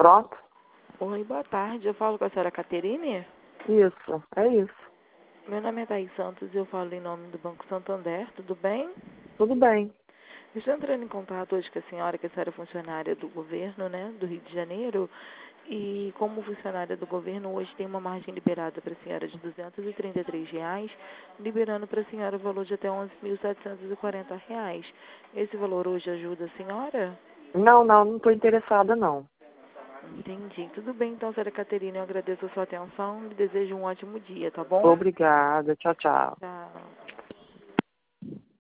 Pronto? Oi, boa tarde. Eu falo com a senhora Caterine? Isso, é isso. Meu nome é Thaís Santos e eu falo em nome do Banco Santander. Tudo bem? Tudo bem. Estou entrando em contato hoje com a senhora é funcionária do governo, né, do Rio de Janeiro. E como funcionária do governo, hoje tem uma margem liberada para a senhora de R$ 233, liberando para a senhora o valor de até R$ 11.740. Esse valor hoje ajuda a senhora? Não estou interessada, não. Entendi. Tudo bem, então, senhora Caterina, eu agradeço a sua atenção e desejo um ótimo dia, tá bom? Obrigada. Tchau, tchau. Tchau.